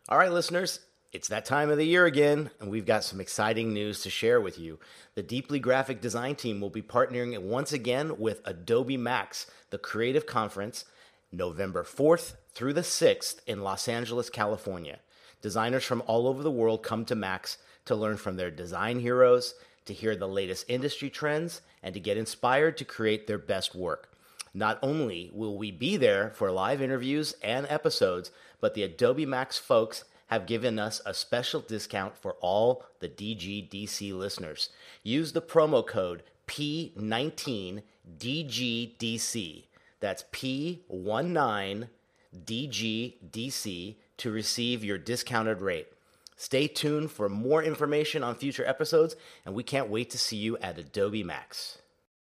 All right, listeners, it's that time of the year again, and we've got some exciting news to share with you. The Deeply Graphic Design team will be partnering once again with Adobe Max, the Creative Conference, November 4th through the 6th in Los Angeles, California. Designers from all over the world come to Max to learn from their design heroes, to hear the latest industry trends, and to get inspired to create their best work. Not only will we be there for live interviews and episodes, but the Adobe Max folks have given us a special discount for all the DGDC listeners. Use the promo code P19DGDC. That's P19DGDC to receive your discounted rate. Stay tuned for more information on future episodes, and we can't wait to see you at Adobe Max.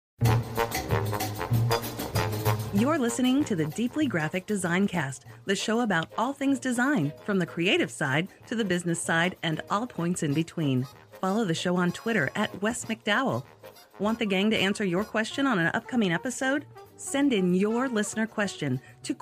You're listening to the Deeply Graphic Design Cast, the show about all things design, from the creative side to the business side and all points in between. Follow the show on Twitter at Wes McDowell. Want the gang to answer your question on an upcoming episode? Send in your listener question to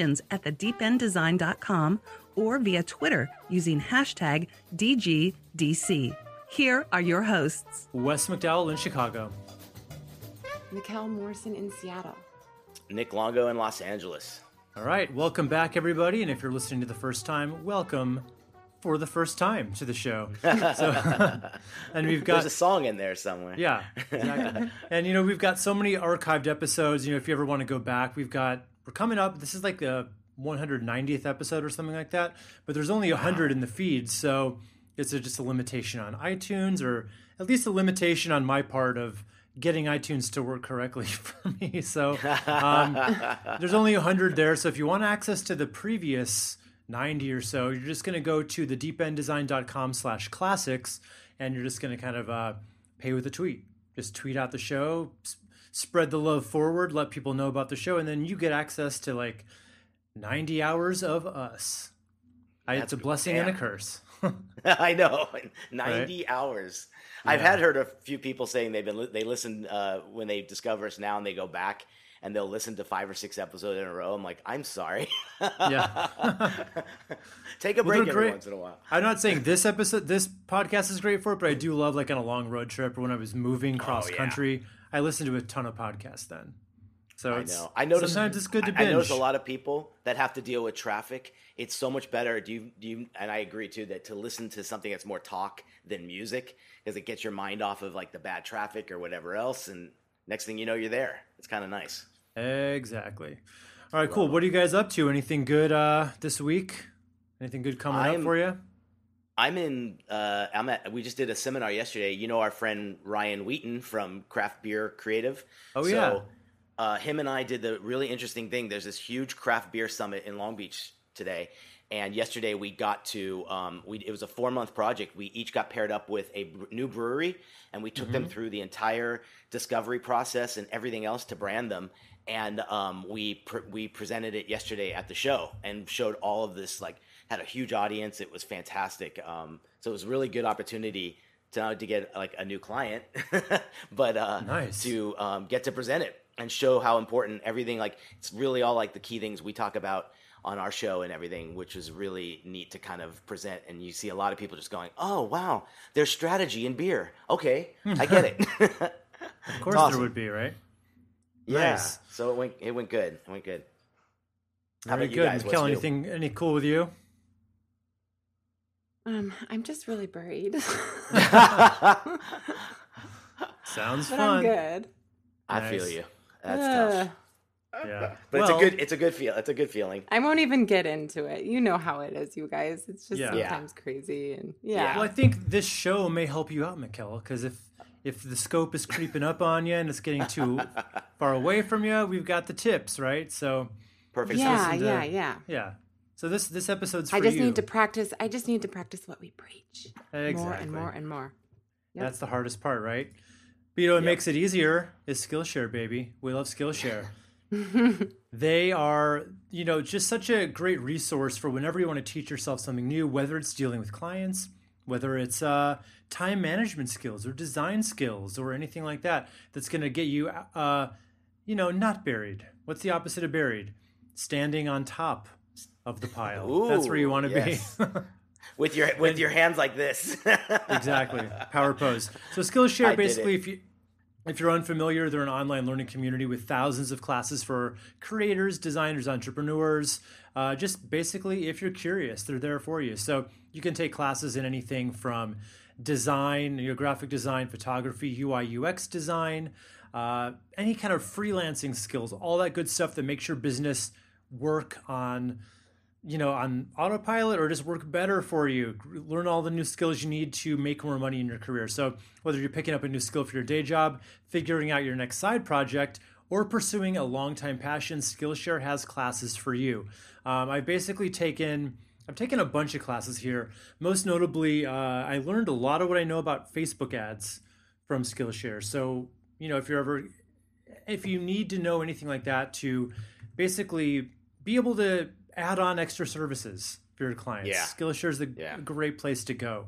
questions@thedeependdesign.com or via Twitter using hashtag DGDC. Here are your hosts. Wes McDowell in Chicago. Mikkel Morrison in Seattle. Nick Longo in Los Angeles. All right, welcome back, everybody. And if you're listening to the first time, welcome for the first time to the show. And we've got There's a song in there somewhere. Yeah, exactly. And we've got so many archived episodes. If you ever want to go back, we're coming up. This is like the 190th episode or something like that. But there's only 100 in the feed, so it's just a limitation on iTunes, or at least a limitation on my part of getting iTunes to work correctly for me. So there's only 100 there. So if you want access to the previous 90 or so, you're just going to go to thedeependdesign.com/classics, and you're just going to kind of pay with a tweet. Just tweet out the show, spread the love forward, let people know about the show, and then you get access to like 90 hours of us. It's a blessing and a curse. I know, 90 hours. Yeah. I've heard a few people saying they listen when they discover us now, and they go back and they'll listen to 5 or 6 episodes in a row. I'm like, I'm sorry. Yeah. Take a break every once in a while. I'm not saying this podcast is great for it, but I do love, like, on a long road trip or when I was moving cross country, I listened to a ton of podcasts then. So I noticed sometimes it's good to binge. I notice a lot of people that have to deal with traffic. It's so much better. And I agree too, that to listen to something that's more talk than music, because it gets your mind off of like the bad traffic or whatever else. And next thing you know, you're there. It's kind of nice. Exactly. All right, cool. What are you guys up to? Anything good this week? Anything good coming up for you? We just did a seminar yesterday. You know our friend Ryan Wheaton from Craft Beer Creative. Oh, yeah. Him and I did the really interesting thing. There's this huge craft beer summit in Long Beach today. And yesterday we got to, it was a 4-month project. We each got paired up with a new brewery, and we took them through the entire discovery process and everything else to brand them. And we presented it yesterday at the show and showed all of this, like, had a huge audience. It was fantastic. So it was a really good opportunity to get like a new client, but nice. To get to present it and show how important everything, like, it's really all like the key things we talk about on our show and everything, which is really neat to kind of present. And you see a lot of people just going, oh, wow, there's strategy in beer. Okay, I get it. Of course awesome. There would be, right? Yeah. Nice. So it went good. It went good. How Very about good. you guys? Mikkel, any cool with you? I'm just really buried. Sounds but fun. I'm good. I feel you. That's tough. Yeah, but it's a good feel. It's a good feeling. I won't even get into it. You know how it is, you guys. It's just sometimes crazy, and Well, I think this show may help you out, Mikkel, because if the scope is creeping up on you and it's getting too far away from you, we've got the tips, right? So perfect. Yeah. So this episode's for you. I just need to practice. I just need to practice what we preach. Exactly. More and more and more. Yep. That's the hardest part, right? But what makes it easier is Skillshare, baby. We love Skillshare. They are, just such a great resource for whenever you want to teach yourself something new, whether it's dealing with clients, whether it's time management skills or design skills or anything like that, that's going to get you, not buried. What's the opposite of buried? Standing on top of the pile. Ooh, that's where you want to yes. be. with your hands like this. Exactly. Power pose. So Skillshare, basically, if you're unfamiliar, they're an online learning community with thousands of classes for creators, designers, entrepreneurs. Just basically, if you're curious, they're there for you. So you can take classes in anything from design, graphic design, photography, UI, UX design, any kind of freelancing skills, all that good stuff that makes your business work on autopilot or just work better for you. Learn all the new skills you need to make more money in your career. So whether you're picking up a new skill for your day job, figuring out your next side project, or pursuing a longtime passion, Skillshare has classes for you. I've taken a bunch of classes here. Most notably, I learned a lot of what I know about Facebook ads from Skillshare. So, if you need to know anything like that to basically be able to add on extra services for your clients, Skillshare is a great place to go.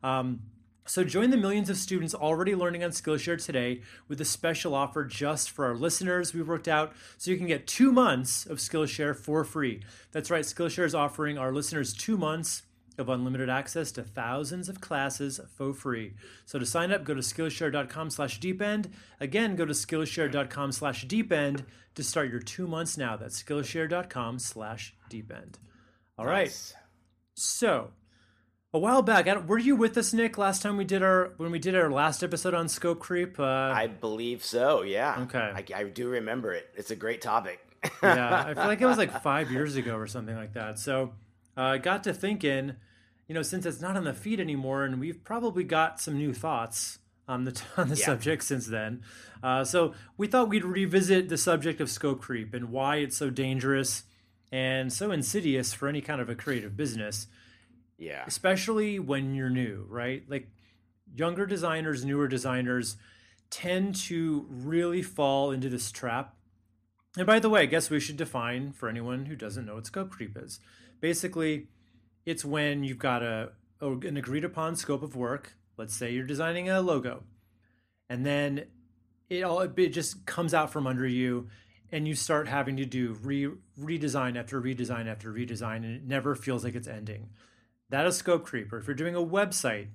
So join the millions of students already learning on Skillshare today with a special offer just for our listeners we've worked out, so you can get 2 months of Skillshare for free. That's right, Skillshare is offering our listeners 2 months of unlimited access to thousands of classes for free. So to sign up, go to Skillshare.com/deepend. Again, go to Skillshare.com/deepend to start your 2 months now. That's Skillshare.com/deepend. All right. So a while back, were you with us, Nick, last time when we did our last episode on scope creep? I believe so, yeah. Okay. I do remember it. It's a great topic. Yeah, I feel like it was like 5 years ago or something like that. So I got to thinking, since it's not on the feed anymore, and we've probably got some new thoughts on the subject since then. So we thought we'd revisit the subject of scope creep and why it's so dangerous and so insidious for any kind of a creative business. Yeah. Especially when you're new, right? Like younger designers, newer designers tend to really fall into this trap. And by the way, I guess we should define for anyone who doesn't know what scope creep is. Basically, it's when you've got an agreed upon scope of work. Let's say you're designing a logo, and then it just comes out from under you, and you start having to do redesign after redesign after redesign, and it never feels like it's ending. That is scope creep. Or if you're doing a website,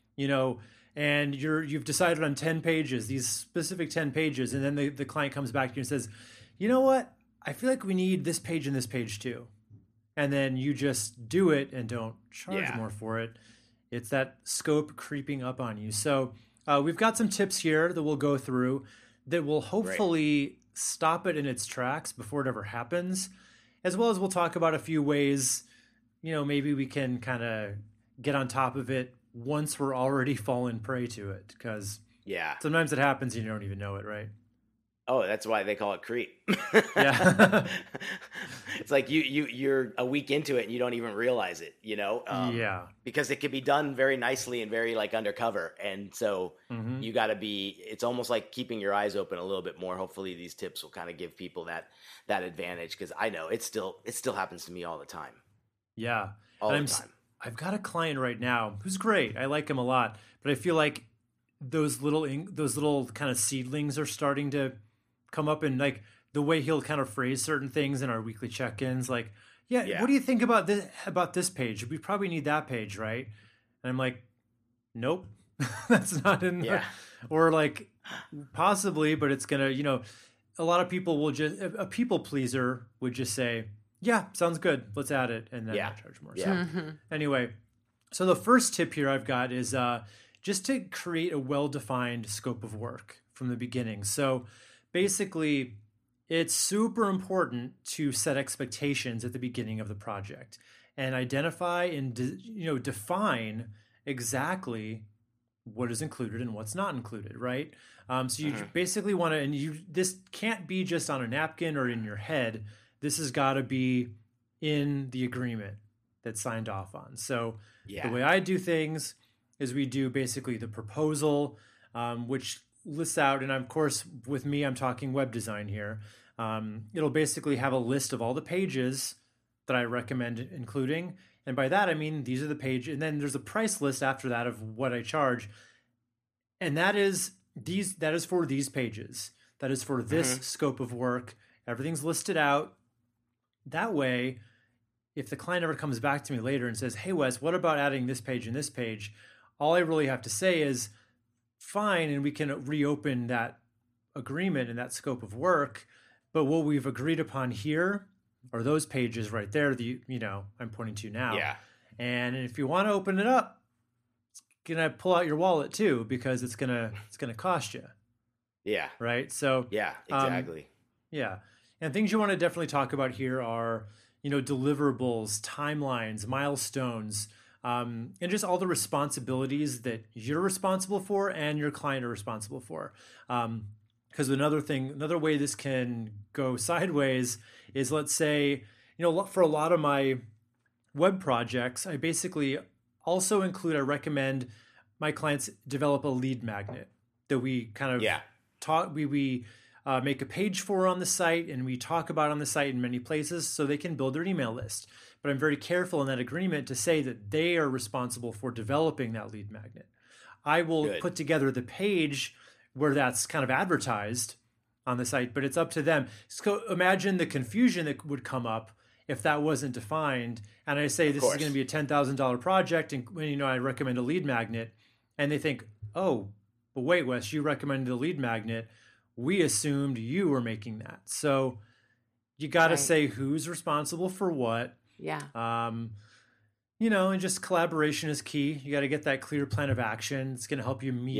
and you've decided on 10 pages, these specific 10 pages, and then the client comes back to you and says, you know what? I feel like we need this page and this page too. And then you just do it and don't charge more for it. It's that scope creeping up on you. So we've got some tips here that we'll go through that will hopefully stop it in its tracks before it ever happens, as well as we'll talk about a few ways, maybe we can kind of get on top of it once we're already fallen prey to it. Because sometimes it happens and you don't even know it, right? Oh, that's why they call it creep. Yeah. It's like you're a week into it and you don't even realize it, because it can be done very nicely and very like undercover. And so you got to it's almost like keeping your eyes open a little bit more. Hopefully these tips will kind of give people that advantage, because I know it still happens to me all the time. Yeah. All the time. I've got a client right now who's great. I like him a lot, but I feel like those little kind of seedlings are starting to come up, and like the way he'll kind of phrase certain things in our weekly check-ins, like, what do you think about this page? We probably need that page, right? And I'm like, nope, that's not in there. Or like, possibly, but it's gonna, a lot of people will a people pleaser would just say, yeah, sounds good, let's add it, and then I'll charge more. So anyway, so the first tip here I've got is just to create a well-defined scope of work from the beginning. So basically, it's super important to set expectations at the beginning of the project and identify and define exactly what is included and what's not included, right? So you basically want to, and this can't be just on a napkin or in your head. This has got to be in the agreement that's signed off on. So the way I do things is we do basically the proposal, which lists out, and of course with me, I'm talking web design here. It'll basically have a list of all the pages that I recommend including. And by that, I mean, these are the pages, and then there's a price list after that of what I charge. And that is for these pages. That is for this scope of work. Everything's listed out. That way, if the client ever comes back to me later and says, hey, Wes, what about adding this page and this page? All I really have to say is fine. And we can reopen that agreement and that scope of work. But what we've agreed upon here are those pages right there that I'm pointing to now. Yeah. And if you want to open it up, it's gonna pull out your wallet too, because it's gonna cost you. Yeah. Right. So yeah, exactly. Yeah. And things you want to definitely talk about here are, deliverables, timelines, milestones, and just all the responsibilities that you're responsible for and your client are responsible for. Because another way this can go sideways is, let's say, for a lot of my web projects, I basically also I recommend my clients develop a lead magnet that we kind of talk, we make a page for on the site, and we talk about on the site in many places so they can build their email list. But I'm very careful in that agreement to say that they are responsible for developing that lead magnet. I will put together the page where that's kind of advertised on the site, but it's up to them. So imagine the confusion that would come up if that wasn't defined. And I say, this is going to be a $10,000 project, and I recommend a lead magnet, and they think, oh, but wait, Wes, you recommended the lead magnet. We assumed you were making that. So you got to say who's responsible for what. Yeah. And just collaboration is key. You got to get that clear plan of action. It's going to help you meet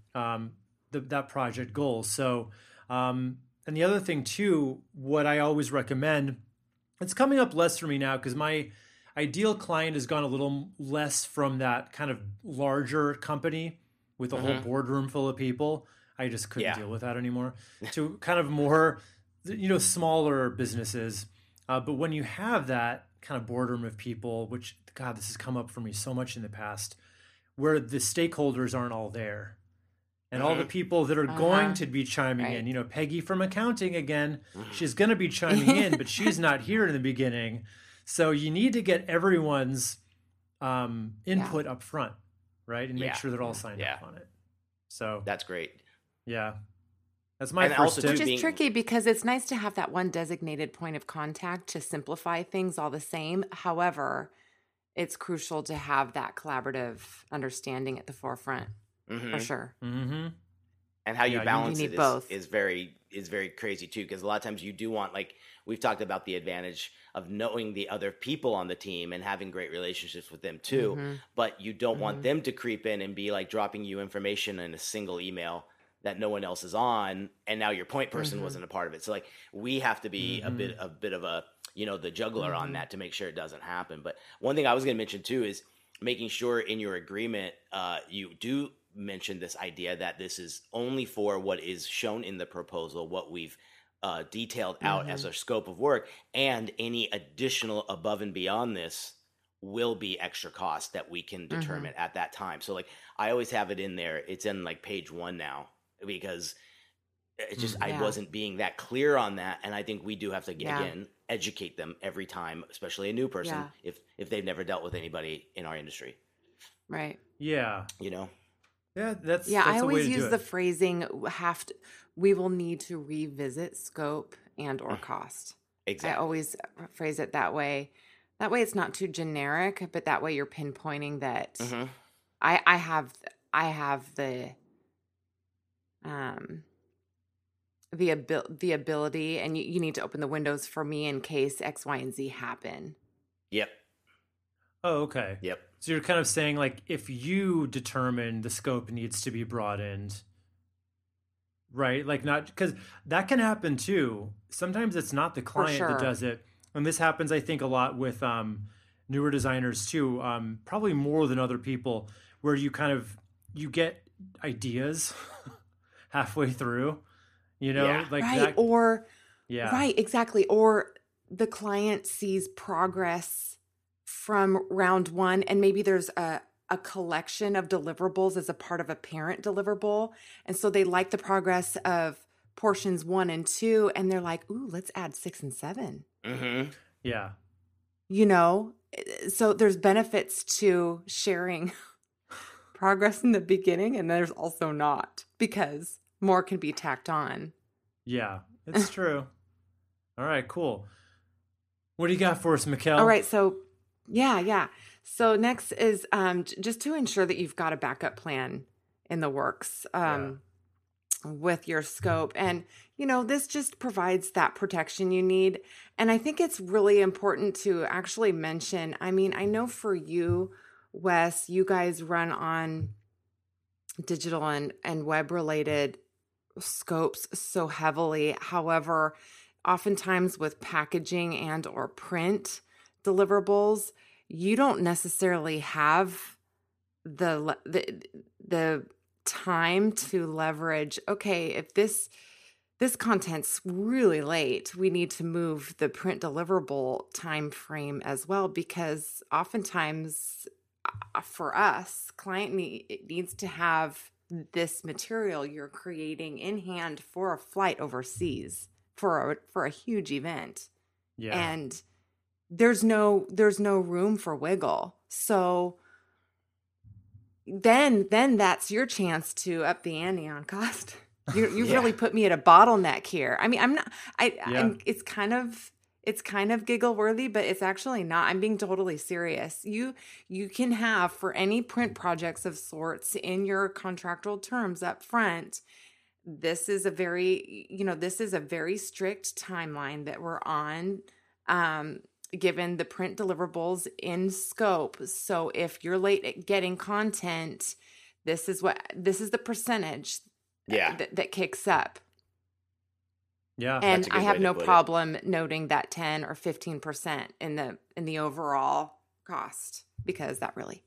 that project goal. So, and the other thing too, what I always recommend, it's coming up less for me now because my ideal client has gone a little less from that kind of larger company with a whole boardroom full of people. I just couldn't deal with that anymore. To kind of more, smaller businesses. But when you have that kind of boardroom of people, which, God, this has come up for me so much in the past, where the stakeholders aren't all there. And all the people that are going to be chiming in, Peggy from accounting again, she's going to be chiming in, but she's not here in the beginning. So you need to get everyone's input up front, right? And make sure they're all signed up on it. So that's great. Yeah. That's my first tip. Which is tricky because it's nice to have that one designated point of contact to simplify things all the same. However, it's crucial to have that collaborative understanding at the forefront. For sure. Mm-hmm. And how you balance it is very crazy too, because a lot of times you do want, like we've talked about, the advantage of knowing the other people on the team and having great relationships with them too, but you don't want them to creep in and be like dropping you information in a single email that no one else is on, and now your point person wasn't a part of it. So like we have to be a bit of a the juggler on that to make sure it doesn't happen. But one thing I was going to mention too is making sure in your agreement you do mention this idea that this is only for what is shown in the proposal, what we've detailed out as a scope of work, and any additional above and beyond this will be extra cost that we can determine at that time. So like I always have it in there. It's in like page 1 now because it's just I wasn't being that clear on that, and I think we do have to again educate them every time, especially a new person if they've never dealt with anybody in our industry. Right. Yeah. Yeah, that's I a always way to use do the it. phrasing we will need to revisit scope and or cost. Exactly. I always phrase it that way. That way it's not too generic, but that way you're pinpointing that I have the ability, and you need to open the windows for me in case X, Y, and Z happen. Yep. Oh, okay. Yep. So you're kind of saying, like, if you determine the scope needs to be broadened, right? Like, not because that can happen too. Sometimes it's not the client that does it. And this happens, I think, a lot with newer designers too, probably more than other people, where you get ideas halfway through, like right. that. Or, yeah, right, exactly. Or the client sees progress from round 1, and maybe there's a collection of deliverables as a part of a parent deliverable. And so they like the progress of portions 1 and 2, and they're like, ooh, let's add 6 and 7. Yeah. So there's benefits to sharing progress in the beginning, and there's also not, because more can be tacked on. Yeah, it's true. All right, cool. What do you got for us, Mikkel? All right. So yeah. So next is just to ensure that you've got a backup plan in the works with your scope. And, this just provides that protection you need. And I think it's really important to actually mention, I know for you, Wes, you guys run on digital and web related scopes so heavily. However, oftentimes with packaging and or print deliverables, you don't necessarily have the time to leverage, okay, if this content's really late, we need to move the print deliverable time frame as well, because oftentimes for us, client needs to have this material you're creating in hand for a flight overseas for a huge event. Yeah. And there's no room for wiggle. So then that's your chance to up the ante on cost. You really put me at a bottleneck here. It's kind of giggle worthy, but it's actually not. I'm being totally serious. You can have, for any print projects of sorts, in your contractual terms up front, this is a very strict timeline that we're on, given the print deliverables in scope. So if you're late at getting content, this is the percentage that kicks up. Yeah. And I have no problem noting that 10 or 15% in the overall cost, because that really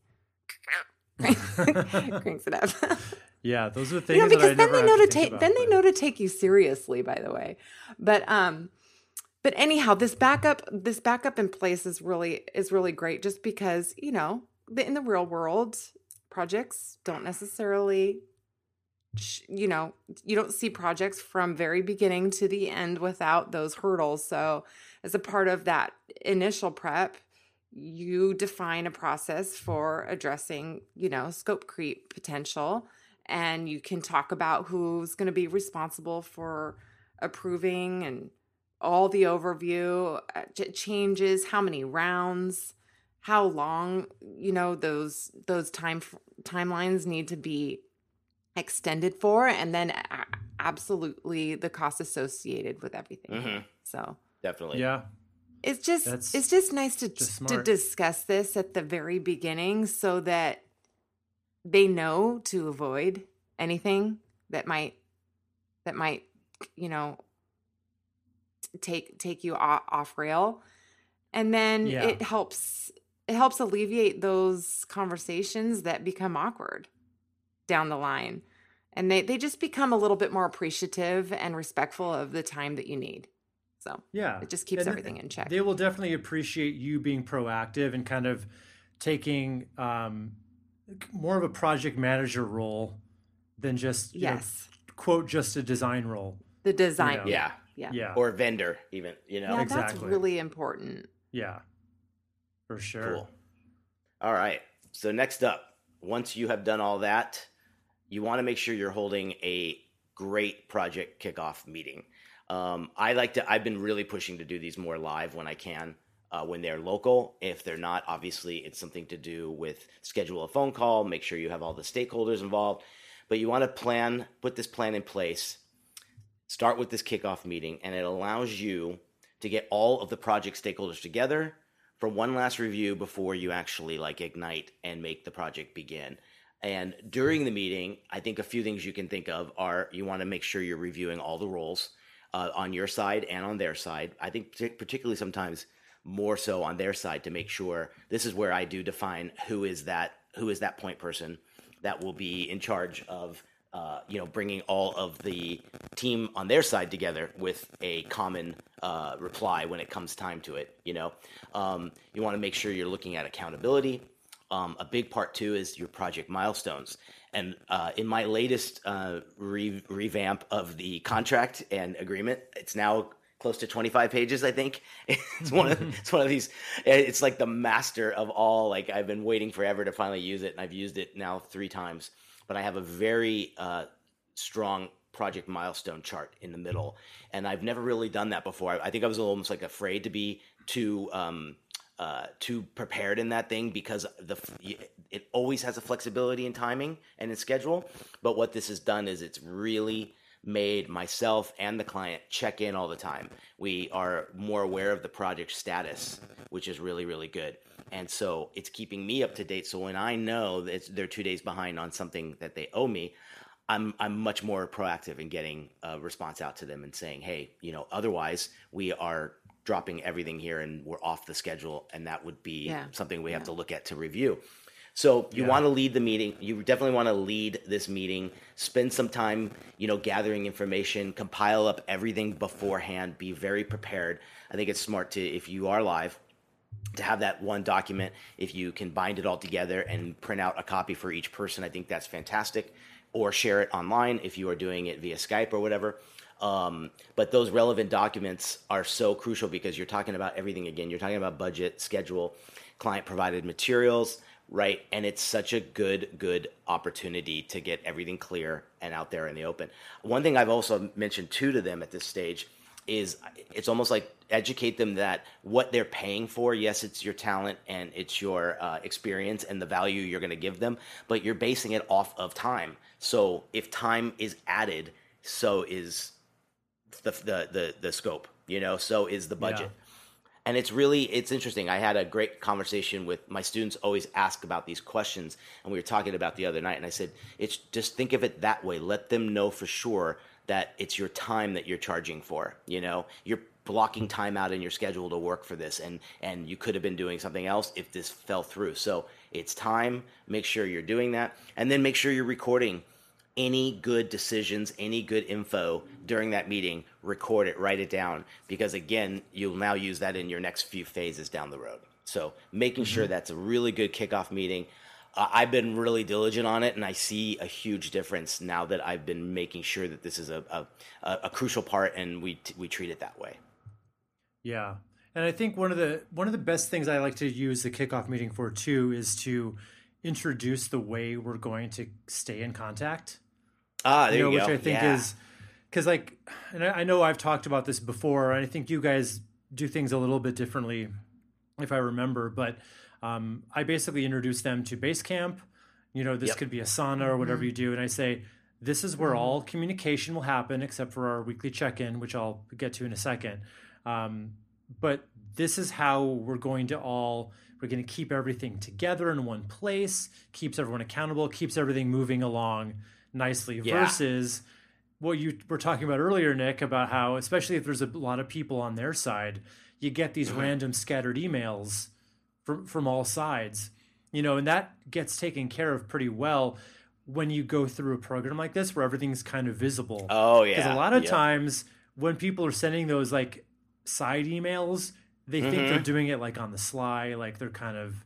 cranks it up. Yeah, those are things because that I then never they know have to think take about, then they know to take you seriously, by the way. But anyhow, this backup in place is really great, just because, in the real world, projects don't necessarily, you don't see projects from very beginning to the end without those hurdles. So as a part of that initial prep, you define a process for addressing, scope creep potential. And you can talk about who's going to be responsible for approving and all the overview changes, how many rounds, how long, those timelines need to be extended for, and then absolutely the cost associated with everything. Mm-hmm. So definitely, yeah, it's just nice to discuss this at the very beginning, so that they know to avoid anything that might take you off rail. And then it helps alleviate those conversations that become awkward down the line, and they just become a little bit more appreciative and respectful of the time that you need. So it just keeps everything in check. They will definitely appreciate you being proactive and kind of taking more of a project manager role than just quote just a design role. The design, yeah, or vendor even. Exactly. That's really important. Yeah, for sure. Cool. All right. So next up, once you have done all that, you want to make sure you're holding a great project kickoff meeting. I've been really pushing to do these more live when I can, when they're local. If they're not, obviously it's something to do with schedule a phone call, make sure you have all the stakeholders involved, but you want to put this plan in place, start with this kickoff meeting, and it allows you to get all of the project stakeholders together for one last review before you actually ignite and make the project begin. And during the meeting, I think a few things you can think of are, you want to make sure you're reviewing all the roles on your side and on their side. I think particularly sometimes more so on their side, to make sure, this is where I do define who is that point person that will be in charge of bringing all of the team on their side together with a common reply when it comes time to it. You want to make sure you're looking at accountability. A big part too is your project milestones. And in my latest revamp of the contract and agreement, it's now close to 25 pages, I think. It's one of these. It's like the master of all. I've been waiting forever to finally use it, and I've used it now 3 times. But I have a very strong project milestone chart in the middle, and I've never really done that before. I think I was almost afraid to be too prepared in that thing, because it always has a flexibility in timing and in schedule. But what this has done is it's really made myself and the client check in all the time. We are more aware of the project status, which is really, really good. And so it's keeping me up to date. So when I know that they're 2 days behind on something that they owe me, I'm much more proactive in getting a response out to them and saying, hey, otherwise we are dropping everything here and we're off the schedule. And that would be something we have to look at to review. So you want to lead the meeting. You definitely want to lead this meeting, spend some time, gathering information, compile up everything beforehand, be very prepared. I think it's smart to, if you are live, to have that one document. If you can bind it all together and print out a copy for each person, I think that's fantastic. Or share it online if you are doing it via Skype or whatever. But those relevant documents are so crucial, because you're talking about everything again. You're talking about budget, schedule, client provided materials, right? And it's such a good opportunity to get everything clear and out there in the open. One thing I've also mentioned too to them at this stage is it's almost like educate them that what they're paying for, yes, it's your talent and it's your experience and the value you're going to give them, but you're basing it off of time. So if time is added, so is the scope, so is the budget. Yeah. And it's interesting. I had a great conversation with my students. Always ask about these questions, and we were talking about the other night, and I said, it's just think of it that way. Let them know for sure that it's your time that you're charging for. You're blocking time out in your schedule to work for this, and you could have been doing something else if this fell through. So it's time. Make sure you're doing that, and then make sure you're recording any good decisions, any good info during that meeting. Record it, write it down, because again, you'll now use that in your next few phases down the road. So making sure that's a really good kickoff meeting. I've been really diligent on it, and I see a huge difference now that I've been making sure that this is a crucial part, and we treat it that way. Yeah, and I think one of the best things I like to use the kickoff meeting for too is to introduce the way we're going to stay in contact. There you go. Which I think is because, and I know I've talked about this before, and I think you guys do things a little bit differently, if I remember, but I basically introduce them to Basecamp. This could be Asana or whatever you do. And I say, this is where all communication will happen except for our weekly check-in, which I'll get to in a second. But this is how we're going to keep everything together in one place, keeps everyone accountable, keeps everything moving along nicely, versus what you were talking about earlier, Nick, about how, especially if there's a lot of people on their side, you get these random scattered emails from all sides, and that gets taken care of pretty well when you go through a program like this where everything's kind of visible. Oh yeah. Because a lot of times when people are sending those side emails, they think they're doing it on the sly, they're kind of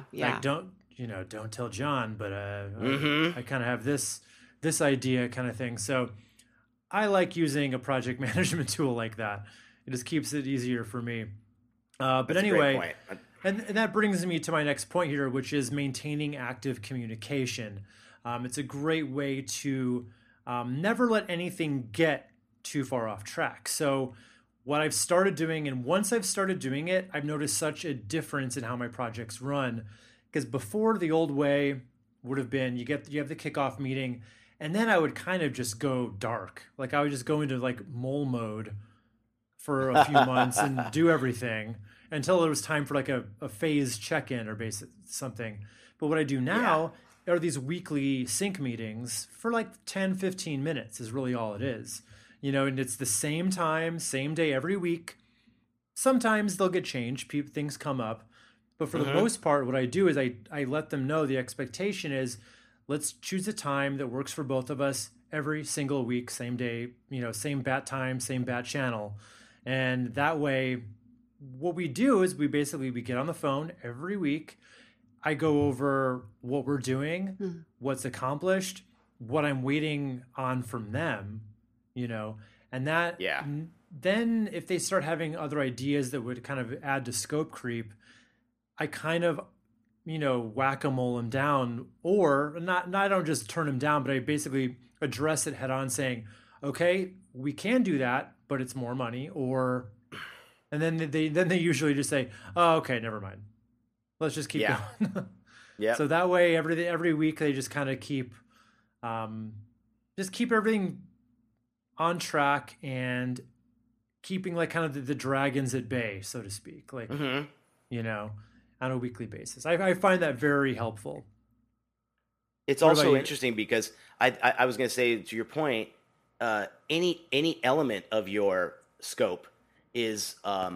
don't tell John, but I kind of have this idea kind of thing. So I like using a project management tool like that. It just keeps it easier for me. But anyway, and that brings me to my next point here, which is maintaining active communication. It's a great way to never let anything get too far off track. So what I've started doing, and once I've started doing it, I've noticed such a difference in how my projects run. Because before, the old way would have been you have the kickoff meeting, and then I would kind of just go dark. I would just go into mole mode for a few months and do everything until it was time for a phase check-in or something. But what I do now are these weekly sync meetings for 10, 15 minutes is really all it is. And it's the same time, same day every week. Sometimes they'll get changed. Things come up. But for the most part, what I do is I let them know the expectation is, let's choose a time that works for both of us every single week, same day, same bat time, same bat channel. And that way, what we do is we get on the phone every week. I go over what we're doing, what's accomplished, what I'm waiting on from them, and that, then if they start having other ideas that would kind of add to scope creep, I kind of, whack-a-mole them down, or not. I don't just turn them down, but I basically address it head on, saying, okay, we can do that, but it's more money, or And then they usually just say, "Oh, okay, never mind. Let's just keep going." Yeah. So that way, every week they just kind of keep everything on track and keeping like kind of the dragons at bay, so to speak, like you know, on a weekly basis. I find that very helpful. It's also interesting because I was going to say, to your point, any element of your scope is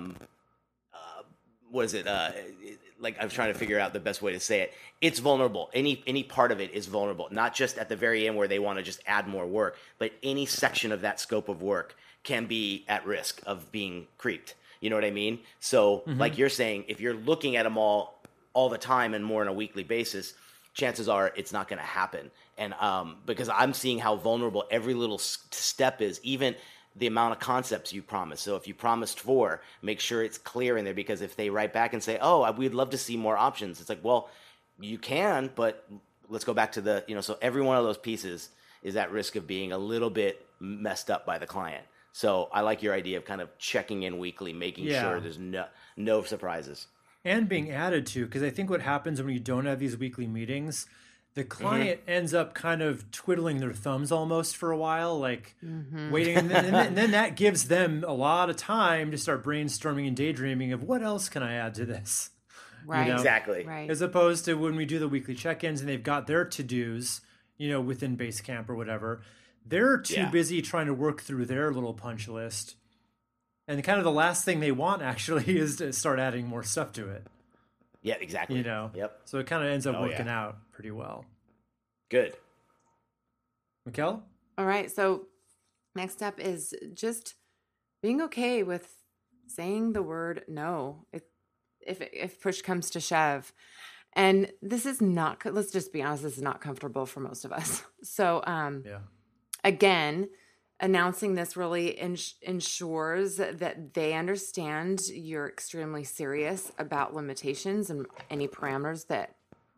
what is it? Like, I'm trying to figure out the best way to say it. It's vulnerable. Any part of it is vulnerable, not just at the very end where they want to just add more work, but any section of that scope of work can be at risk of being creeped. You know what I mean? So like you're saying, if you're looking at them all the time and more on a weekly basis, chances are it's not going to happen. And because I'm seeing how vulnerable every little step is, even the amount of concepts you promise. So if you promised 4, make sure it's clear in there, because if they write back and say, "Oh, we'd love to see more options," it's like, well, you can, but let's go back to the, so every one of those pieces is at risk of being a little bit messed up by the client. So I like your idea of kind of checking in weekly, making sure there's no surprises. And being added to, because I think what happens when you don't have these weekly meetings, the client ends up kind of twiddling their thumbs almost for a while, like waiting. And then that gives them a lot of time to start brainstorming and daydreaming of what else can I add to this? Right. Exactly. Right. As opposed to when we do the weekly check-ins and they've got their to-dos, within Basecamp or whatever, they're too busy trying to work through their little punch list. And kind of the last thing they want actually is to start adding more stuff to it. Yeah, exactly. Yep. So it kind of ends up working out pretty well. Good. Mikkel? All right. So next step is just being okay with saying the word no if push comes to shove. And this is not, let's just be honest, this is not comfortable for most of us. So again, announcing this really ensures that they understand you're extremely serious about limitations and any parameters that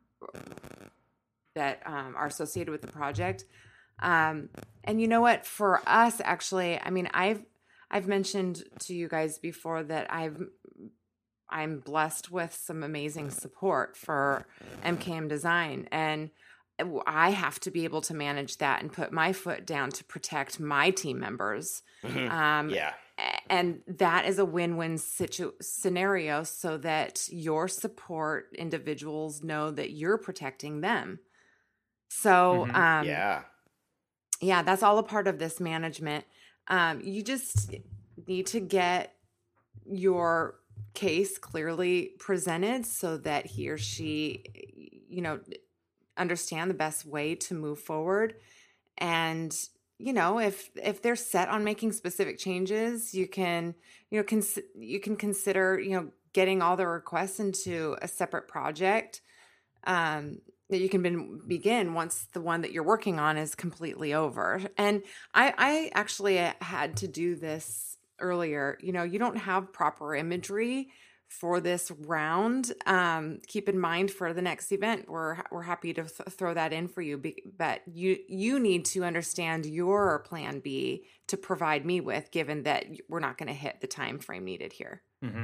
are associated with the project. And you know what? For us, actually, I mean, I've mentioned to you guys before that I'm blessed with some amazing support for MKM Design, and I have to be able to manage that and put my foot down to protect my team members. And that is a win-win scenario, so that your support individuals know that you're protecting them. So, that's all a part of this management. You just need to get your case clearly presented so that he or she, understand the best way to move forward. And, if they're set on making specific changes, you can consider, getting all the requests into a separate project, that you can begin once the one that you're working on is completely over. And I actually had to do this earlier. You don't have proper imagery for this round. Keep in mind for the next event, we're happy to throw that in for you, but you need to understand your plan B to provide me with, given that we're not going to hit the time frame needed here.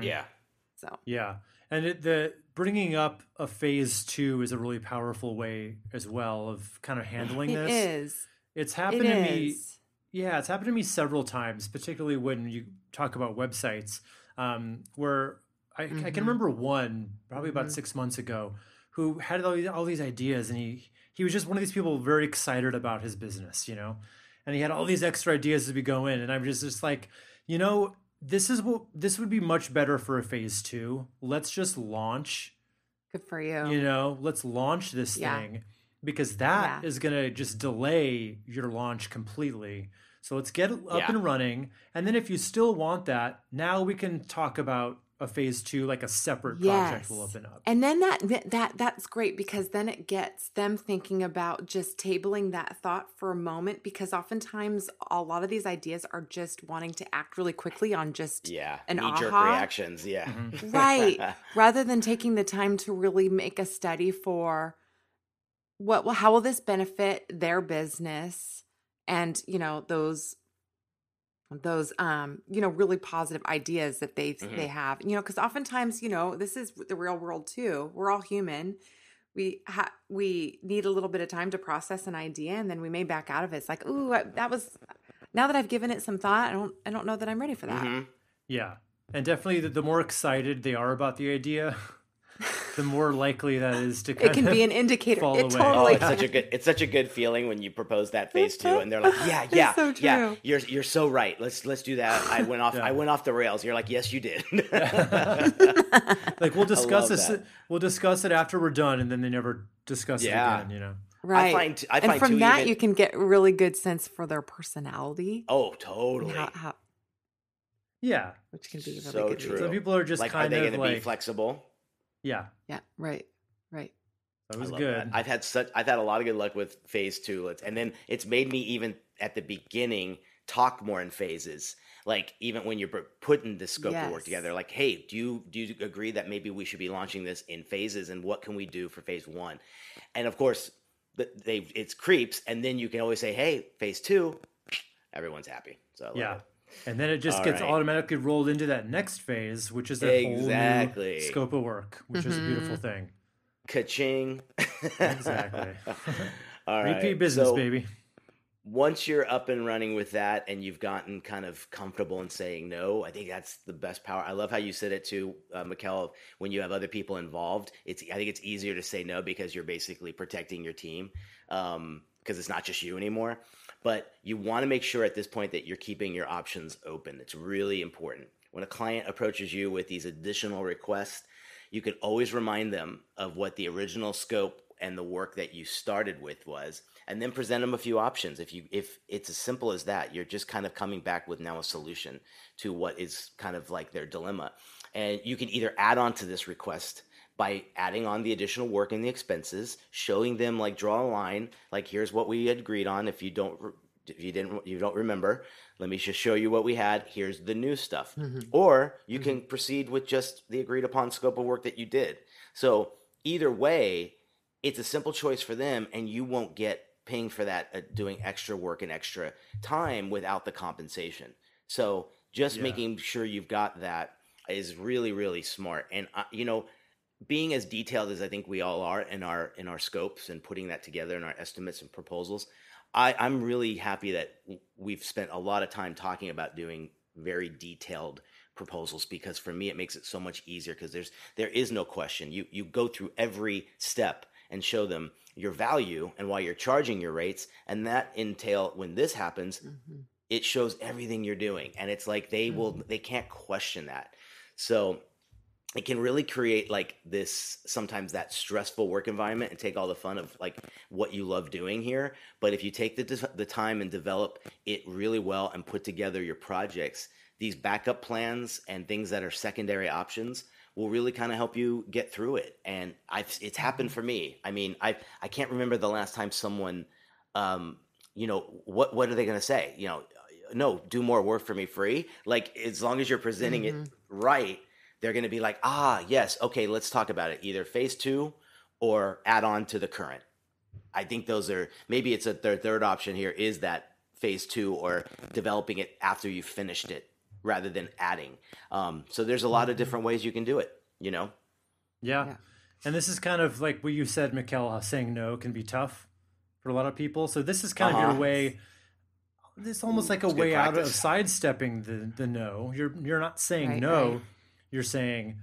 And the bringing up a phase 2 is a really powerful way as well of kind of handling this. It's happened to me. Yeah, it's happened to me several times, particularly when you talk about websites, where I can remember one probably about 6 months ago who had all these ideas, and he was just one of these people very excited about his business, and he had all these extra ideas as we go in, and I'm just like, this would be much better for a phase 2. Let's just launch. Good for you. Let's launch this thing, because that is going to just delay your launch completely. So let's get it up and running. And then if you still want that, now we can talk about a phase 2, like a separate project will open up. And then that's great, because then it gets them thinking about just tabling that thought for a moment, because oftentimes a lot of these ideas are just wanting to act really quickly on just an knee-jerk aha reactions. Right. Rather than taking the time to really make a study for how will this benefit their business, and those those really positive ideas that they have, because oftentimes, this is the real world too. We're all human. We need a little bit of time to process an idea, and then we may back out of it. It's like, ooh, now that I've given it some thought, I don't know that I'm ready for that. Yeah. And definitely the more excited they are about the idea, the more likely that is to it can be an indicator. Fall it away. totally It's such a good feeling when you propose that phase 2 and they're like, yeah, so true. yeah, you're so right. Let's do that. I went off the rails. You're like, yes, you did. Like we'll discuss this. that. We'll discuss it after we're done, and then they never discuss it again. Right. I find and from too, that you can get really good sense for their personality. Oh, totally. How, Yeah. which can be really So good. true. So people are just Like, kind are they of going to be like, flexible? yeah, Yeah. Right. that was I love good. that. I've had a lot of good luck with phase 2, and then it's made me even at the beginning talk more in phases. Like even when you're putting the scope of work Yes. together, like, hey, do you agree that maybe we should be launching this in phases, and what can we do for phase 1? And of course, it's creeps, and then you can always say, hey, phase 2, everyone's happy. So I love it. And then it just All gets right. automatically rolled into that next phase, which is that whole Exactly. new scope of work, which is a beautiful thing. Ka-ching. Exactly. All right. Repeat business, So, baby. once you're up and running with that and you've gotten kind of comfortable in saying no, I think that's the best power. I love how you said it too, Mikkel, when you have other people involved. I think it's easier to say no because you're basically protecting your team, because it's not just you anymore. But you want to make sure at this point that you're keeping your options open. It's really important. When a client approaches you with these additional requests, you can always remind them of what the original scope and the work that you started with was, and then present them a few options. If it's as simple as that, you're just kind of coming back with now a solution to what is kind of like their dilemma. And you can either add on to this request by adding on the additional work and the expenses, showing them, like, draw a line, like, here's what we had agreed on. If you don't remember, let me just show you what we had. Here's the new stuff. Or you can proceed with just the agreed upon scope of work that you did. So either way, it's a simple choice for them, and you won't get paying for that, doing extra work and extra time without the compensation. So just making sure you've got that is really, really smart. And being as detailed as I think we all are in our scopes and putting that together in our estimates and proposals, I'm really happy that we've spent a lot of time talking about doing very detailed proposals, because for me it makes it so much easier, because there is no question. You go through every step and show them your value and why you're charging your rates, and that entail when this happens, it shows everything you're doing, and it's like they can't question that. So it can really create like this, sometimes that stressful work environment, and take all the fun of like what you love doing here. But if you take the time and develop it really well and put together your projects, these backup plans and things that are secondary options will really kind of help you get through it. And it's happened for me. I mean, I can't remember the last time someone, what are they going to say? No, do more work for me free. Like, as long as you're presenting it right, they're going to be like, yes, okay, let's talk about it. Either phase 2 or add on to the current. I think those are, maybe it's their third option here is that phase 2 or developing it after you've finished it rather than adding. So there's a lot of different ways you can do it, Yeah. And this is kind of like what you said, Mikkel, saying no can be tough for a lot of people. So this is kind of your way. It's almost like a way out of sidestepping the no. You're not saying no. Right. You're saying,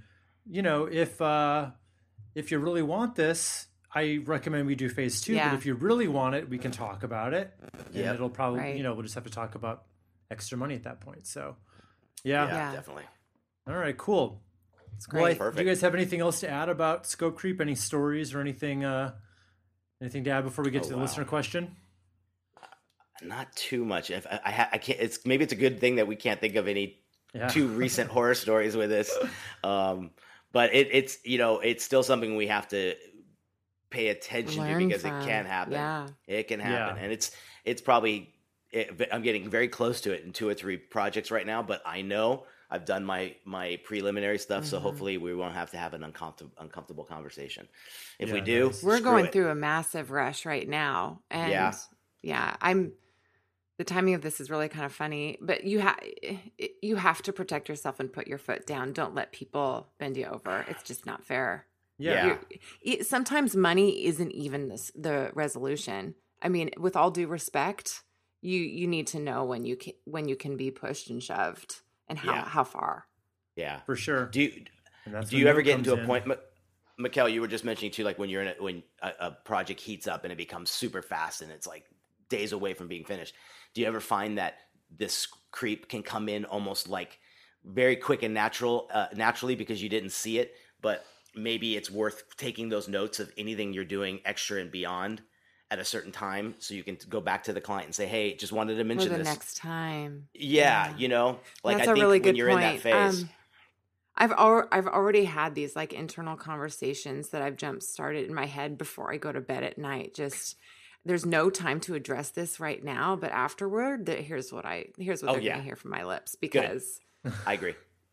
if you really want this, I recommend we do phase 2. But if you really want it, we can talk about it. And it'll probably, we'll just have to talk about extra money at that point. So, yeah, definitely. All right, cool. It's great. Well, Perfect. Do you guys have anything else to add about scope creep? Any stories or anything to add before we get to the listener question? Not too much. If I can't, maybe it's a good thing that we can't think of any too recent horror stories with this. But it's it's still something we have to pay attention to, because it can happen. Yeah. It can happen. And it's probably, I'm getting very close to it in 2 or 3 projects right now, but I know I've done my preliminary stuff. So hopefully we won't have to have an uncomfortable conversation. If we do, we're going through a massive rush right now. And The timing of this is really kind of funny, but you have to protect yourself and put your foot down. Don't let people bend you over. It's just not fair. Yeah. Sometimes money isn't even the resolution. I mean, with all due respect, you need to know when you can be pushed and shoved and how far. Yeah, for sure. Do you ever get into a point, Mikkel, you were just mentioning too, like when you're when a project heats up and it becomes super fast and it's like days away from being finished. Do you ever find that this creep can come in almost like very quick and naturally because you didn't see it, but maybe it's worth taking those notes of anything you're doing extra and beyond at a certain time so you can go back to the client and say, hey, just wanted to mention for the this next time. Yeah, you know, like that's I think really when good you're point. in that phase. I've already had these like internal conversations that I've jump started in my head before I go to bed at night. Just there's no time to address this right now, but afterward, here's what they're going to hear from my lips because I agree.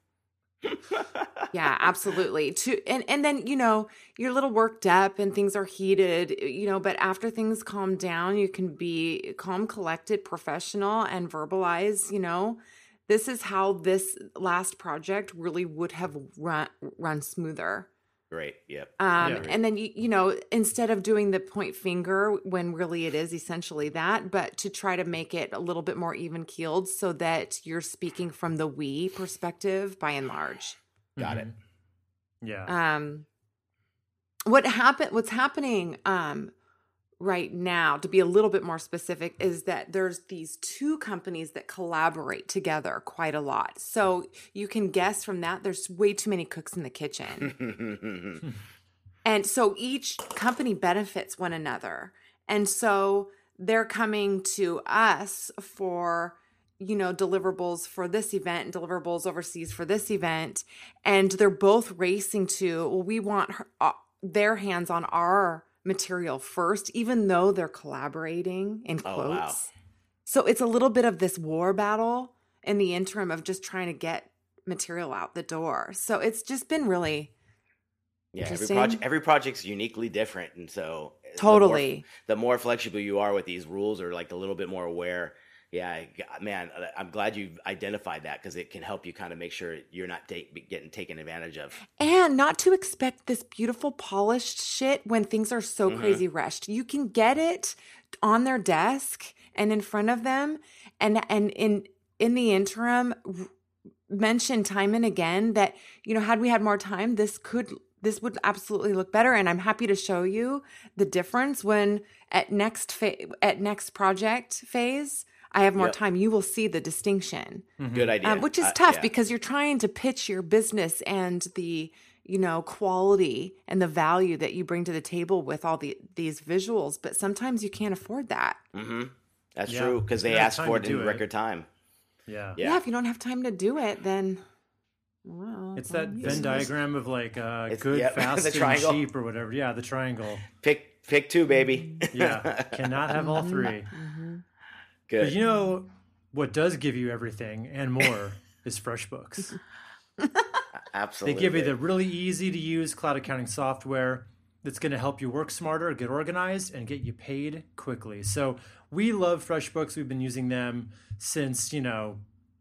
Yeah, absolutely. And then, you know, you're a little worked up and things are heated, you know, but after things calm down, you can be calm, collected, professional, and verbalize, you know, this is how this last project really would have run smoother. Great. Yep. And then, you know, instead of doing the point finger when really it is essentially that, but to try to make it a little bit more even keeled so that you're speaking from the we perspective by and large. Got it. Yeah. What's happening right now, to be a little bit more specific, is that there's these two companies that collaborate together quite a lot. So you can guess from that there's way too many cooks in the kitchen. And so each company benefits one another. And so they're coming to us for, you know, deliverables for this event and deliverables overseas for this event. And they're both racing to, well, we want their hands on our material first, even though they're collaborating in quotes. Oh, wow. So it's a little bit of this war battle in the interim of just trying to get material out the door. So it's just been really interesting. Every project's uniquely different. And so totally the more flexible you are with these rules, or like a little bit more aware. Yeah, man, I'm glad you've identified that because it can help you kind of make sure you're not getting taken advantage of. And not to expect this beautiful polished shit when things are so crazy rushed. You can get it on their desk and in front of them, and in the interim, mention time and again that, you know, had we had more time, this would absolutely look better. And I'm happy to show you the difference when at next project phase, I have more time. You will see the distinction. Good idea. Which is tough because you're trying to pitch your business and the, you know, quality and the value that you bring to the table with all these visuals. But sometimes you can't afford that. That's true because they ask for it in record time. Yeah. If you don't have time to do it, then it's that Venn diagram of like good, fast, and cheap or whatever. Yeah, the triangle. Pick two, baby. Yeah, cannot have all three. Good. But you know what does give you everything and more is FreshBooks. Absolutely. They give you the really easy to use cloud accounting software that's going to help you work smarter, get organized, and get you paid quickly. So we love FreshBooks. We've been using them since, you know,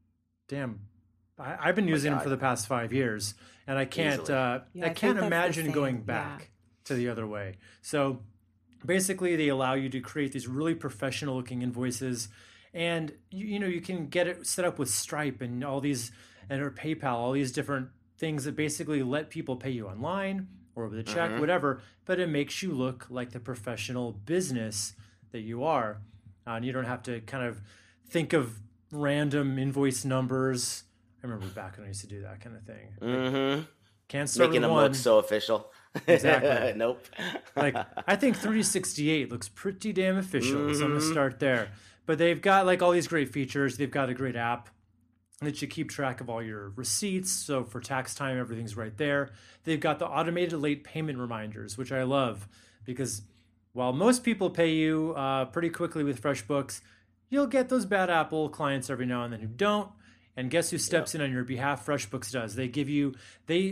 I've been using them for the past 5 years, and I can't imagine going back to the other way. So basically, they allow you to create these really professional looking invoices, and you can get it set up with Stripe and all these, or PayPal, all these different things that basically let people pay you online or with a check, whatever, but it makes you look like the professional business that you are. And you don't have to kind of think of random invoice numbers. I remember back when I used to do that kind of thing. Can't start making with them one. look so official. Exactly. Nope. Like, I think 368 looks pretty damn official, so I'm going to start there. But they've got like all these great features. They've got a great app that you keep track of all your receipts. So for tax time, everything's right there. They've got the automated late payment reminders, which I love because while most people pay you pretty quickly with FreshBooks, you'll get those bad apple clients every now and then who don't. And guess who steps in on your behalf? FreshBooks does. They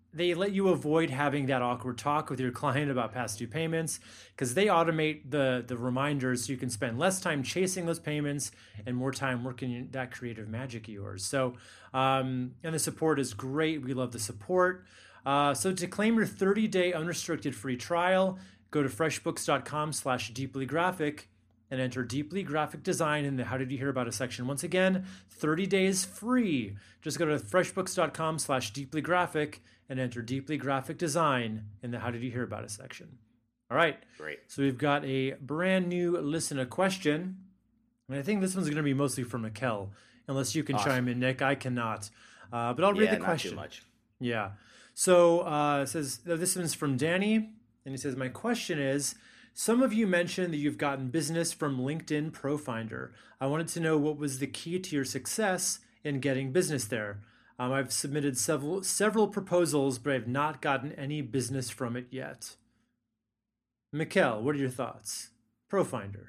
they let you avoid having that awkward talk with your client about past due payments because they automate the reminders so you can spend less time chasing those payments and more time working that creative magic of yours. So, and the support is great. We love the support. So to claim your 30-day unrestricted free trial, go to freshbooks.com/deeplygraphic and enter Deeply Graphic Design in the How Did You Hear About Us section. Once again, 30 days free. Just go to freshbooks.com/deeplygraphic and enter Deeply Graphic Design in the How Did You Hear About Us section. All right. Great. So we've got a brand new listener question. And I think this one's going to be mostly for Mikkel, unless you can chime in, Nick. I cannot. But I'll read the question. Not too much. Yeah. So it says, this one's from Danny. And he says, my question is, some of you mentioned that you've gotten business from LinkedIn ProFinder. I wanted to know what was the key to your success in getting business there. I've submitted several proposals, but I've not gotten any business from it yet. Mikkel, what are your thoughts? ProFinder.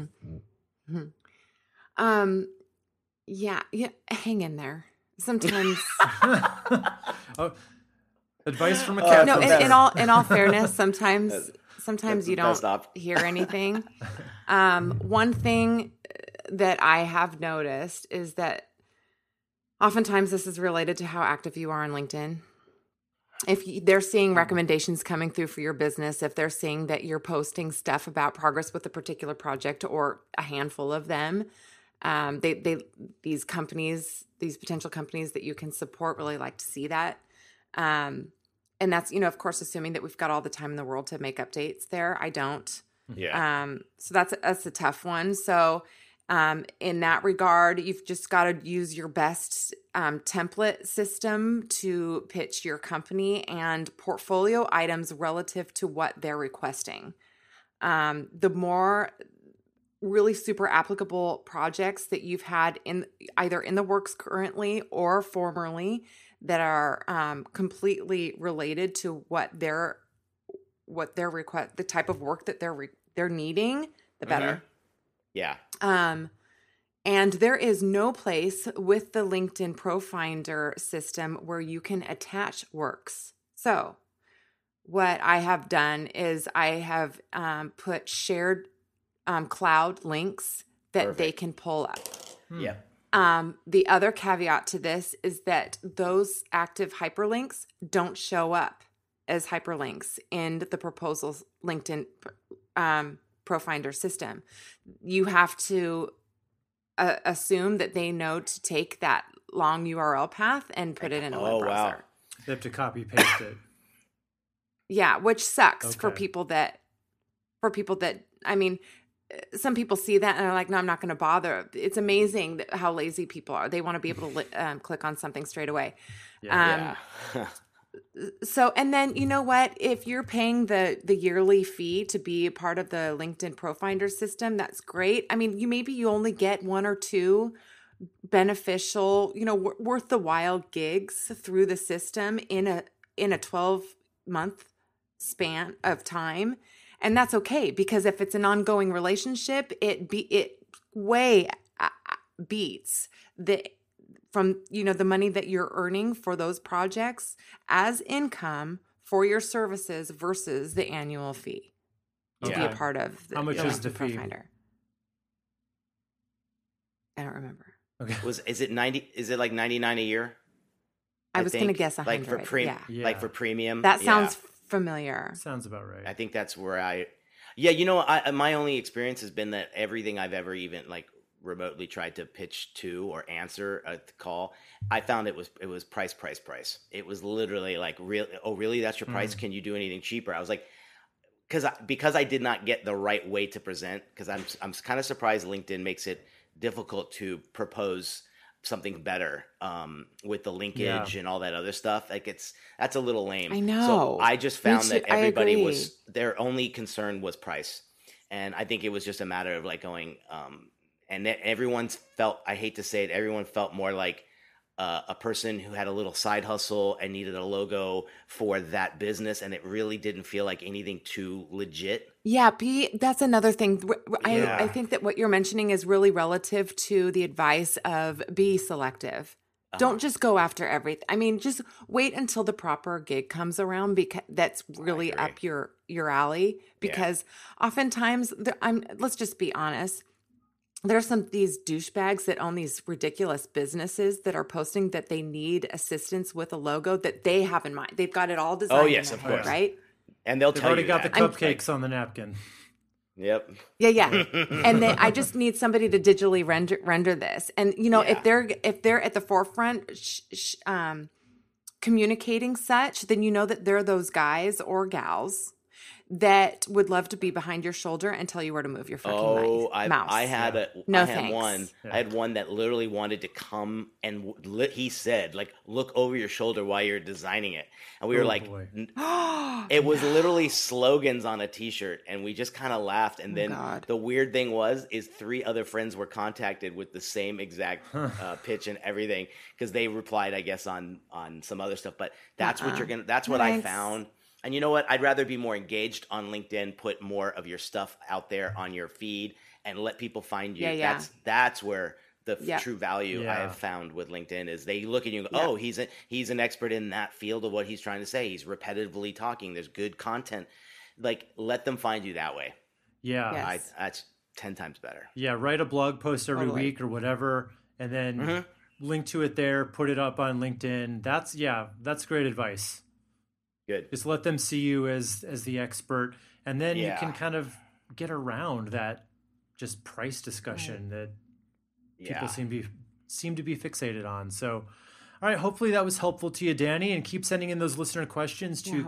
Yeah, hang in there. Sometimes. Advice from Mikkel. No, in all fairness, sometimes you don't hear anything. One thing that I have noticed is that oftentimes this is related to how active you are on LinkedIn. If they're seeing recommendations coming through for your business, if they're seeing that you're posting stuff about progress with a particular project or a handful of them, these potential companies that you can support really like to see that. And that's, of course, assuming that we've got all the time in the world to make updates there. I don't. Yeah. So that's a tough one. So in that regard, you've just got to use your best template system to pitch your company and portfolio items relative to what they're requesting. The more really super applicable projects that you've had either in the works currently or formerly that are completely related to what their request, the type of work that they're needing, the better. Yeah. And there is no place with the LinkedIn ProFinder system where you can attach works. So what I have done is I have put shared cloud links that they can pull up. Yeah. The other caveat to this is that those active hyperlinks don't show up as hyperlinks in the proposals LinkedIn ProFinder system. You have to assume that they know to take that long URL path and put it in a web browser. Wow. They have to copy paste it. Yeah, which sucks for people that, I mean, some people see that and are like, no, I'm not going to bother. It's amazing how lazy people are. They want to be able to click on something straight away. So, and then you know what? If you're paying the yearly fee to be a part of the LinkedIn ProFinder system, that's great. I mean, you only get one or two beneficial, worth the while gigs through the system in a 12-month span of time. And that's okay, because if it's an ongoing relationship, it way beats from the money that you're earning for those projects as income for your services versus the annual fee to be a part of the How much is the fee? ProFinder. I don't remember. Okay. Is it like $99 a year? I was going to guess 100. Like for premium. That sounds familiar. Sounds about right. I think that's where my only experience has been that everything I've ever even remotely tried to pitch to or answer a call, I found it was price. It was literally like, really? That's your price? Can you do anything cheaper? I was like, because I did not get the right way to present, because I'm kind of surprised LinkedIn makes it difficult to propose something better with the linkage and all that other stuff. That's a little lame. I know. So I just found that everybody their only concern was price. And I think it was just a matter of going, and everyone felt more like a person who had a little side hustle and needed a logo for that business. And it really didn't feel like anything too legit. Yeah, that's another thing. I think that what you're mentioning is really relative to the advice of be selective. Don't just go after everything. I mean, just wait until the proper gig comes around, because that's really up your alley. Because oftentimes, let's just be honest. There's these douchebags that own these ridiculous businesses that are posting that they need assistance with a logo that they have in mind. They've got it all designed. Oh yes, of course, right? And they've already got that. the cupcakes on the napkin. Yep. Yeah. And then I just need somebody to digitally render this. And if they're at the forefront communicating such, then that they're those guys or gals that would love to be behind your shoulder and tell you where to move your fucking mouse. I had one. Yeah. I had one that literally wanted to come and he said, like, look over your shoulder while you're designing it, and we were like, it was literally slogans on a T-shirt, and we just kind of laughed. And then the weird thing is 3 other friends were contacted with the same exact pitch and everything, because they replied, I guess, on some other stuff. But that's what you're gonna. That's what I found. And you know what? I'd rather be more engaged on LinkedIn, put more of your stuff out there on your feed, and let people find you. Yeah. That's where the true value I have found with LinkedIn is. They look at you and go, oh, he's an expert in that field of what he's trying to say. He's repetitively talking. There's good content. Like, let them find you that way. Yeah. Yes. That's 10 times better. Yeah, write a blog post every week or whatever, and then link to it there, put it up on LinkedIn. That's great advice. Good. Just let them see you as the expert, and then you can kind of get around that just price discussion that people seem to be fixated on. So, all right, hopefully that was helpful to you, Danny, and keep sending in those listener questions to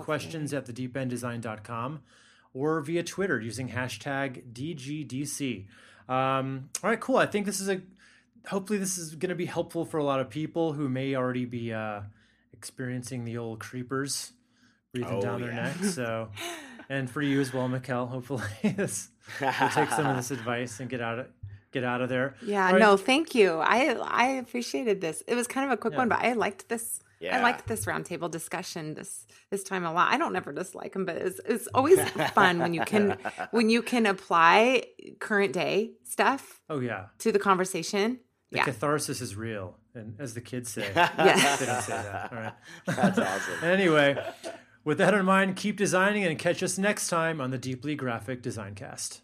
questions@thedeependdesign.com or via Twitter using hashtag DGDC. All right, cool. I think hopefully this is going to be helpful for a lot of people who may already be experiencing the old creepers breathing down their neck. So, and for you as well, Mikkel, hopefully you'll take some of this advice and get out of there. Yeah, right. No, thank you. I appreciated this. It was kind of a quick one, but I liked this. Yeah. I liked this roundtable discussion this time a lot. I don't never dislike them, but it's always fun when you can apply current day stuff. Oh yeah, to the conversation. The catharsis is real, and as the kids say, yes. They don't say that. All right, that's awesome. Anyway. With that in mind, keep designing and catch us next time on the Deeply Graphic Design Cast.